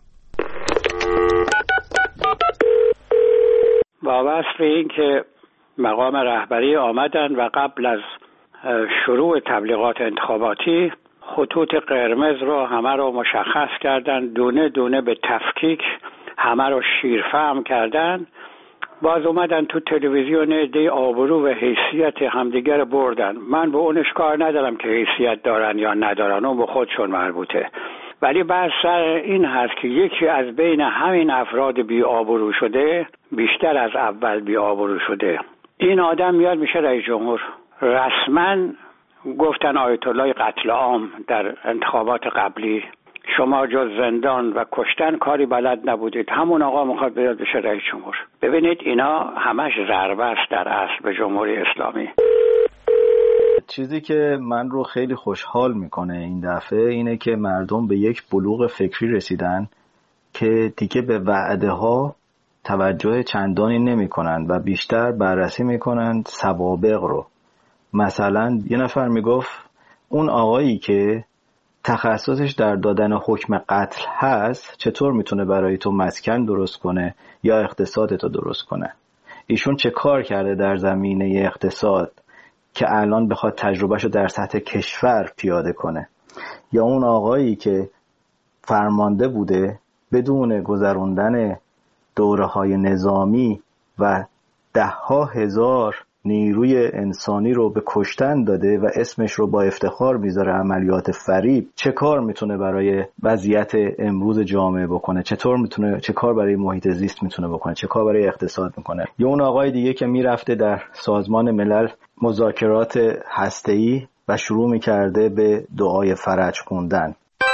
با وصف این که مقام رهبری آمدن و قبل از شروع تبلیغات انتخاباتی خطوط قرمز رو همه رو مشخص کردن، دونه دونه به تفکیک همه رو شیرفهم کردن. باز اومدن تو تلویزیون عده آبرو و حیثیت همدیگر بردن. من به اونش کار ندارم که حیثیت دارن یا ندارن، اون به خودشون مربوطه. ولی بحث سر این هست که یکی از بین همین افراد بی آبرو شده بیشتر از اول بی آبرو شده. این آدم میاد میشه رئیس جمهور. رسما گفتن آیت الله قتل عام در انتخابات قبلی، شما جز زندان و کشتن کاری بلد نبودید. همون آقا میخواد بیاد بشه رئیس جمهور. ببینید اینا همش ضربه است در اصل به جمهوری اسلامی. چیزی که من رو خیلی خوشحال میکنه این دفعه اینه که مردم به یک بلوغ فکری رسیدن که دیگه به وعده ها توجه چندانی نمی کنند و بیشتر بررسی می کنند سوابق رو. مثلا یه نفر می گفت اون آقایی که تخصصش در دادن حکم قتل هست چطور میتونه برای تو مسکن درست کنه یا اقتصادتو درست کنه؟ ایشون چه کار کرده در زمینه اقتصاد که الان بخواد تجربهشو در سطح کشور پیاده کنه؟ یا اون آقایی که فرمانده بوده بدون گذروندن دوره‌های نظامی و ده ها هزار نیروی انسانی رو به کشتن داده و اسمش رو با افتخار میذاره عملیات فریب، چه کار میتونه برای وضعیت امروز جامعه بکنه؟ چطور میتونه، چه کار برای محیط زیست میتونه بکنه؟ چه کار برای اقتصاد میکنه؟ یا اون آقای دیگه که میرفته در سازمان ملل مذاکرات هسته‌ای و شروع میکرده به دعای فرج خوندن.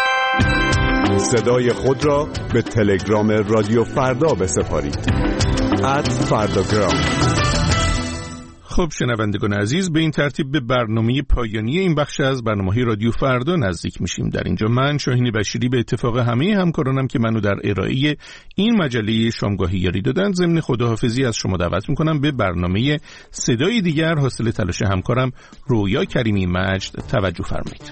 صدای خود را به تلگرام رادیو فردا بسپارید. ات فرداگرام. خب شنوندگان عزیز، به این ترتیب به برنامه پایانی این بخش از برنامه‌های رادیو فردا نزدیک میشیم. در اینجا من شاهین بشیری به اتفاق همه همکارانم که منو در ارائه این مجله شامگاهی یاری دادن ضمن خداحافظی از شما دعوت میکنم به برنامه صدای دیگر حاصل تلاش همکارم رویا کریمی مجد توجه فرمایید.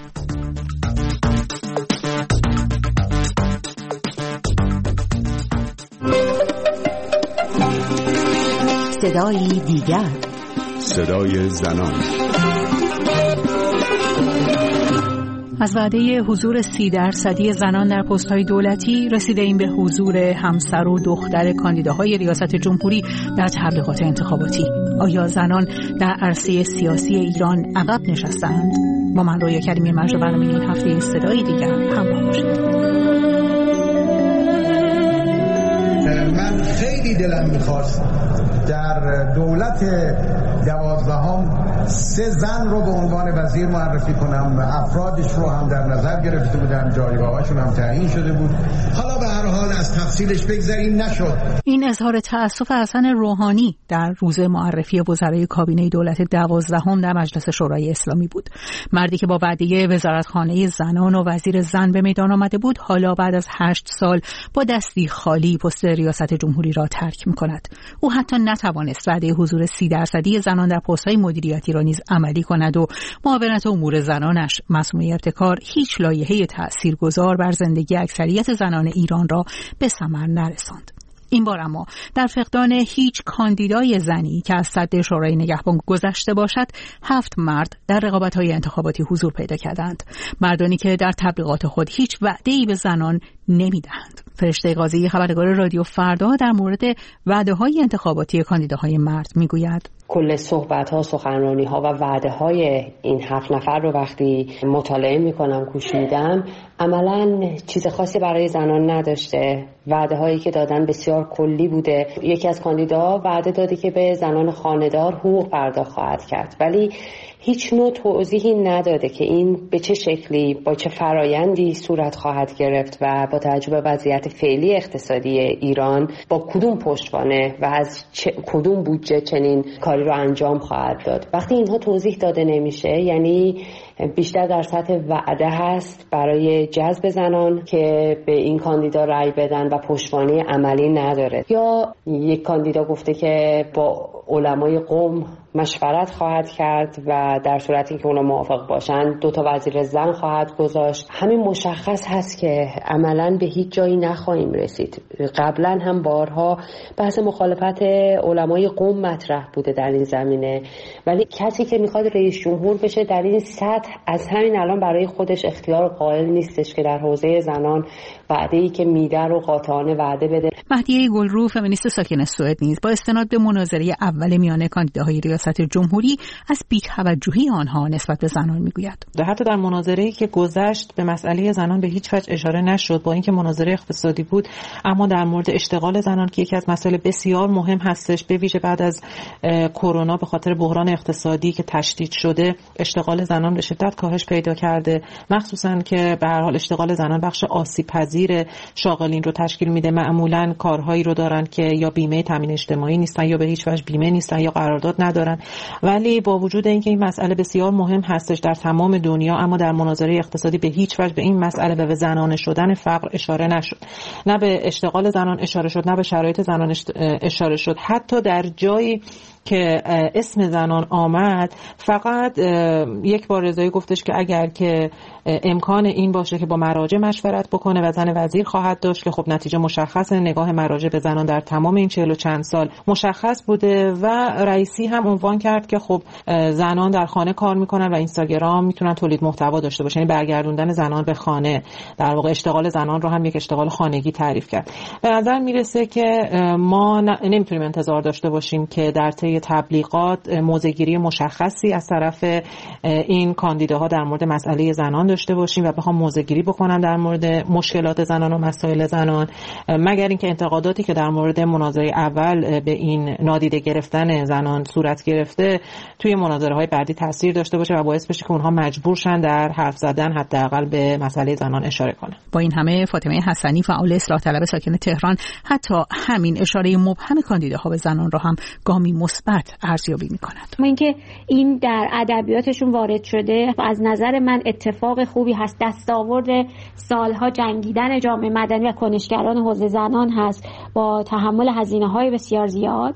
صدای دیگر، صدای زنان. از وعده حضور سی درصدی زنان در پست‌های دولتی رسیده این به حضور همسر و دختر کاندیداهای ریاست جمهوری در تبلیغات انتخاباتی. آیا زنان در عرصه سیاسی ایران عقب نشستند؟ با من رویا کریمی مجد برنامه این هفته صدای دیگر همراه باشید. من خیلی دلم می‌خواست در دولت دوازدهم سه زن رو به عنوان وزیر معرفی کنم، افرادش رو هم در نظر گرفته بودم، جایگاهاشون هم تعیین شده بود. حالا به هر حال از تفصیلش بگذاریم نشد. این اظهار تأسف حسن روحانی در روز معرفی وزرای کابینه دولت دوازدهم در مجلس شورای اسلامی بود. مردی که با وعده وزارتخانه زنان و وزیر زن به میدان آمده بود، حالا بعد از هشت سال با دستی خالی پست ریاست جمهوری را ترک می‌کند. او حتی نتوانست وعده حضور سی درصدی زنان در پست‌های مدیریتی را نیز عملی کند و معاونت امور زنانش مسموع ابتکار هیچ لایحه تأثیرگذار بر زندگی اکثریت زنان ایران را به ثمر نرساند. این بار اما در فقدان هیچ کاندیدای زنی که از سد شورای نگهبان گذشته باشد، هفت مرد در رقابت‌های انتخاباتی حضور پیدا کردند. مردانی که در تبلیغات خود هیچ وعده‌ای به زنان نمی‌دهند. فرشته قاضی خبرنگار رادیو فردا در مورد وعده‌های انتخاباتی کاندیداهای مرد میگوید: کل صحبت‌ها، سخنرانی‌ها و وعده‌های این هفت نفر رو وقتی مطالعه می‌کنم، گوش میدم، عملاً چیز خاصی برای زنان نداشته. وعده‌هایی که دادن بسیار کلی بوده. یکی از کاندیداها وعده داده که به زنان خانه‌دار حقوق پرداخت خواهد کرد، ولی هیچ نوع توضیحی نداده که این به چه شکلی، با چه فرایندی صورت خواهد گرفت و با توجه به وضعیت فعلی اقتصادی ایران با کدوم پشتوانه و از چه، کدوم بودجه چنین کاری رو انجام خواهد داد. وقتی اینها توضیح داده نمیشه، یعنی بیشتر در سطح وعده هست برای جذب زنان که به این کاندیدا رأی بدن و پشتوانه عملی نداره. یا یک کاندیدا گفته که با علمای قوم مشورت خواهد کرد و در صورتی که اونا موافق باشن دو تا وزیر زن خواهد گذاشت. همین مشخص هست که عملاً به هیچ جایی نخواهیم رسید. قبلا هم بارها بحث مخالفت علمای قوم مطرح بوده در این زمینه، ولی کسی که میخواد رئیس جمهور بشه در این سطح از همین الان برای خودش اختیار قائل نیستش که در حوزه زنان وعده‌ای که میده رو قاطعانه وعده بده. مهدیه گلرو، فمینیست ساکن سوئد، نیز با استناد به مناظره اول میان کاندیداهای ریاست جمهوری از بی‌توجهی آنها نسبت به زنان میگوید. حتی در مناظره‌ای که گذشت به مسئله زنان به هیچ وجه اشاره نشد، با اینکه مناظره اقتصادی بود، اما در مورد اشتغال زنان که یکی از مسائل بسیار مهم هستش، به ویژه بعد از کرونا به خاطر بحران اقتصادی که تشدید شده، اشتغال زنان به شدت کاهش پیدا کرده، مخصوصاً که به هر حال اشتغال زنان بخش آسیب پذیر شاغلین رو تشکیل میده. معمولاً کارهایی رو دارن که یا بیمه تامین اجتماعی نیستن یا به هیچ وجه بیمه نیستن یا قرارداد ندارن. ولی با وجود اینکه این مسئله بسیار مهم هستش در تمام دنیا، اما در مناظره اقتصادی به هیچ وجه به این مسئله و به زنانه شدن فقر اشاره نشد. نه به اشتغال زنان اشاره شد، نه به شرایط زنان اشاره شد. حتی در جایی که اسم زنان آمد، فقط یک بار رضایی گفتش که اگر که امکان این باشه که با مراجع مشورت بکنه و زن وزیر خواهد داشت که خب نتیجه مشخصه، نگاه مراجع به زنان در تمام این چهل و چند سال مشخص بوده و رئیسی هم عنوان کرد که خب زنان در خانه کار میکنن و اینستاگرام میتونن تولید محتوا داشته باشن، یعنی برگردوندن زنان به خانه، در واقع اشتغال زنان رو هم یک اشتغال خانگی تعریف کرد. به نظر میرسه که ما نمیتونیم انتظار داشته باشیم که در طی تبلیغات موضع‌گیری مشخصی از طرف این کاندیداها در مورد مسئله زنان داشته باشیم و بخوام موضع‌گیری بکنن در مورد مشکلات زنان و مسائل زنان، مگر اینکه انتقاداتی که در مورد مناظره اول به این نادیده گرفتن زنان صورت گرفته توی مناظره‌های بعدی تاثیر داشته باشه و باعث بشه که اونها مجبور شن در حرف زدن حداقل به مسئله زنان اشاره کنن. با این همه فاطمه حسنی فعال اصلاح طلب ساکن تهران حتی همین اشاره مبهم کاندیداها به زنان را هم گامی مثبت ارزیابی می‌کند. ما اینکه این در ادبیاتشون وارد شده از نظر من اتفاق خوبی هست، دستاورد سالها جنگیدن جامعه مدنی و کنشگران حوزه زنان هست با تحمل هزینه‌های بسیار زیاد،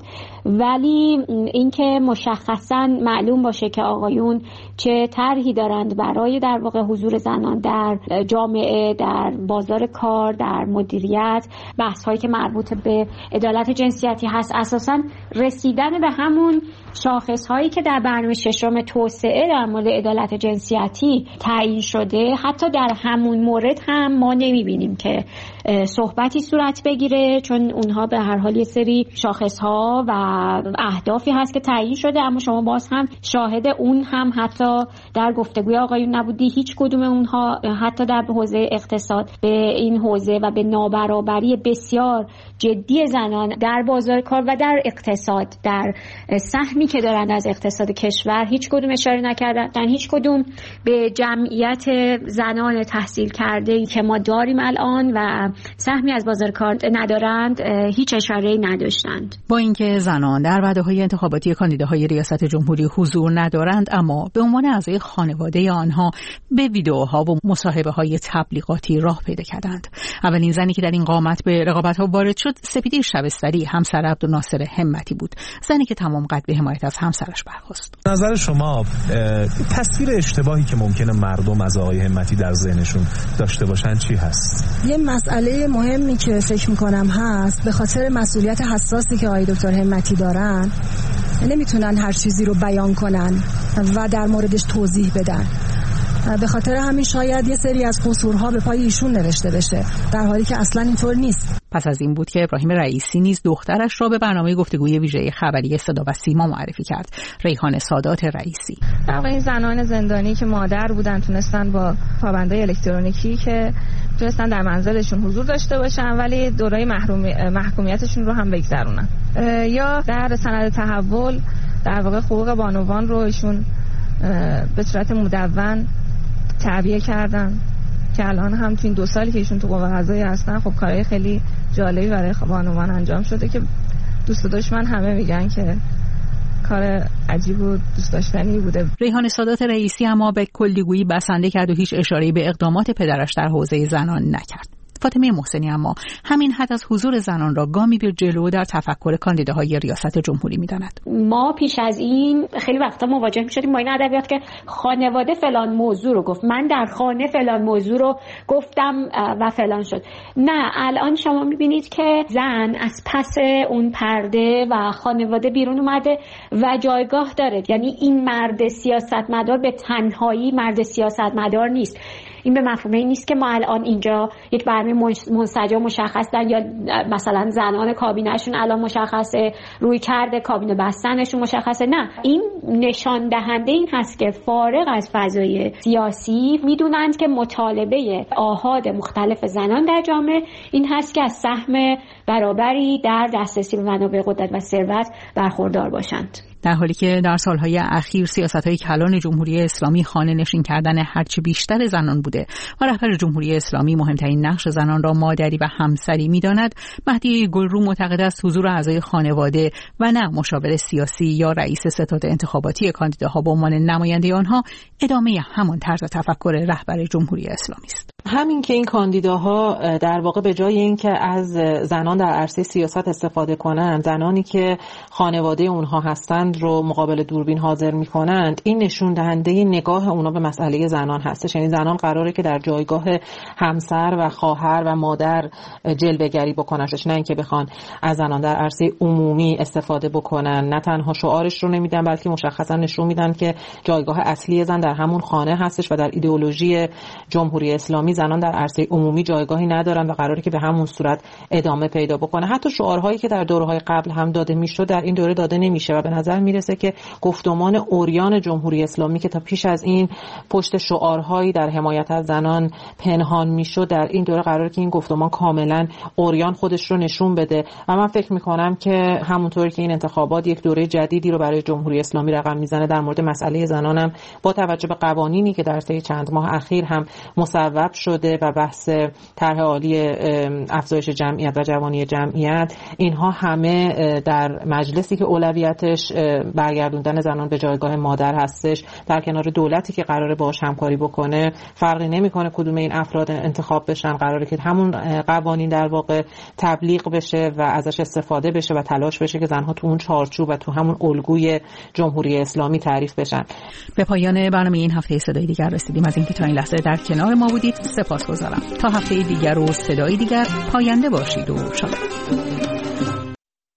ولی اینکه مشخصاً معلوم باشه که آقایون چه طرحی دارند برای در واقع حضور زنان در جامعه، در بازار کار، در مدیریت، بحث‌هایی که مربوط به عدالت جنسیتی هست، اساساً رسیدن به همون شاخص‌هایی که در برنامه ششم توسعه در مورد عدالت جنسیتی تعیین شده، حتی در همون مورد هم ما نمی‌بینیم که صحبتی صورت بگیره، چون اونها به هر حال یه سری شاخص‌ها و اهدافی هست که تعیین شده، اما شما باز هم شاهد اون هم حتی در گفتگوی آقایون نبودی. هیچ کدوم اونها حتی در حوزه اقتصاد به این حوزه و به نابرابری بسیار جدی زنان در بازار کار و در اقتصاد، در سهمی که دارند از اقتصاد کشور، هیچ کدوم اشاره نکردن. هیچ کدوم به جمعیت زنان تحصیل کرده که ما داریم الان و سهمی از بازار کار ندارند هیچ اشاره‌ای نداشتند. با اینکه زنان در وعده‌های انتخاباتی کاندیداهای ریاست جمهوری حضور ندارند، اما به عنوان اعضای خانواده آنها به ویدئوها و مصاحبه‌های تبلیغاتی راه پیدا کردند. اولین زنی که در این قامت به رقابت‌ها وارد شد سپیده شبستری، همسر عبدالناصر همتی بود، زنی که تمام قد به حمایت از همسرش برخاست. نظر شما تصویر اشتباهی که ممکنه مردم از آقای همتی در ذهنشون داشته باشن چی هست؟ یه مسئله مهمی که فکر می‌کنم هست، به خاطر مسئولیت حساسی که آقای دکتر همتی دارن نمیتونن هر چیزی رو بیان کنن و در موردش توضیح بدن. به خاطر همین شاید یه سری از قصورها به پای ایشون نوشته بشه، در حالی که اصلا اینطور نیست. پس از این بود که ابراهیم رئیسی نیز دخترش را به برنامه گفتگوی ویژه خبری صدا و سیما معرفی کرد. ریحان سادات رئیسی. در واقع این زنان زندانی که مادر بودن تونستن با پابندای الکترونیکی که تونستن در منزلشون حضور داشته باشن ولی دورای محکومیتشون رو هم بگذرونن. یا در سند تحول در واقع حقوق بانوان رو ایشون به صورت مدون تعبیه کردن که الان هم تو این دو سالی که ایشون تو قوه قضاییه هستن خب کارهای خیلی جالبی برای بانوان انجام شده که دوست و دشمن همه میگن که کار عجیب و دوست داشتنی بوده. ریحان سادات رئیسی اما به کلیگویی بسنده کرد و هیچ اشاره‌ای به اقدامات پدرش در حوزه زنان نکرد. فاطمه محسنی اما همین حد از حضور زنان را گامی به جلو در تفکر کاندیداهای ریاست جمهوری می‌داند. ما پیش از این خیلی وقتا مواجه می‌شدیم با این ادبیات که خانواده فلان موضوع رو گفت، من در خانه فلان موضوع رو گفتم و فلان شد. نه، الان شما می‌بینید که زن از پس اون پرده و خانواده بیرون اومده و جایگاه داره. یعنی این مرد سیاستمدار به تنهایی مرد سیاستمدار نیست. این به مفهوم این نیست که ما الان اینجا یک برنامه منسجم مشخص دارن یا مثلا زنان کابینه‌شون الان مشخصه، روی کرده کابینه بستنشون مشخصه. نه، این نشان دهنده این هست که فارغ از فضای سیاسی میدونند که مطالبه آحاد مختلف زنان در جامعه این هست که از سهم برابری در دسترسی به منابع قدرت و ثروت برخوردار باشند. در حالی که در سالهای اخیر سیاست‌های کلان جمهوری اسلامی خانه نشین کردن هرچه بیشتر زنان بوده و رهبر جمهوری اسلامی مهمترین نقش زنان را مادری و همسری می‌داند، مهدی گلرو معتقد است حضور اعضای خانواده و نه مشاور سیاسی یا رئیس ستاد انتخاباتی انتخاباتی کاندیداها به عنوان نماینده آنها ادامه همان طرز تفکر رهبر جمهوری اسلامی است. همین که این کاندیداها در واقع به جای اینکه از زنان در عرصه سیاست استفاده کنند، زنانی که خانواده اونها هستند رو مقابل دوربین حاضر می‌کنند، این نشون دهنده نگاه اونها به مسئله زنان هستش. یعنی زنان قراره که در جایگاه همسر و خواهر و مادر جلوه‌گری بکنن، نه اینکه بخوان از زنان در عرصه عمومی استفاده بکنن. نه تنها شعارش رو نمیدن، بلکه مشخصا نشون میدن که جایگاه اصلی زن در همون خانه هستش و در ایدئولوژی جمهوری اسلامی زنان در عرصه عمومی جایگاهی ندارن و قراره که به همون صورت ادامه پیدا بکنه. حتی شعارهایی که در دوره‌های قبل هم داده میشد در این دوره داده نمیشه و به نظر میرسه که گفتمان اوریان جمهوری اسلامی که تا پیش از این پشت شعارهایی در حمایت از زنان پنهان میشد، در این دوره قراره که این گفتمان کاملا اوریان خودش رو نشون بده و من فکر میکنم که همونطوری که این انتخابات یک دوره جدیدی رو برای جمهوری اسلامی رقم میزنه، در مورد مسئله زنانم با توجه به قوانینی که در طی چند ماه اخیر هم مصوب شده و بحث طرح عالی افزایش جمعیت و جوانی جمعیت، اینها همه در مجلسی که اولویتش برگردوندن زنان به جایگاه مادر هستش، در کنار دولتی که قراره باهاش همکاری بکنه، فرقی نمیکنه کدوم این افراد انتخاب بشن، قراره که همون قوانین در واقع تبلیغ بشه و ازش استفاده بشه و تلاش بشه که زنها تو اون چارچوب و تو همون الگوی جمهوری اسلامی تعریف بشن. به پایان برنامه این هفته صدای دیگر رسیدیم. از اینکه تا این لحظه در کنار ما بودید سپاسگزارم. تا هفته دیگر و صدای دیگر، پاینده باشید و شاد.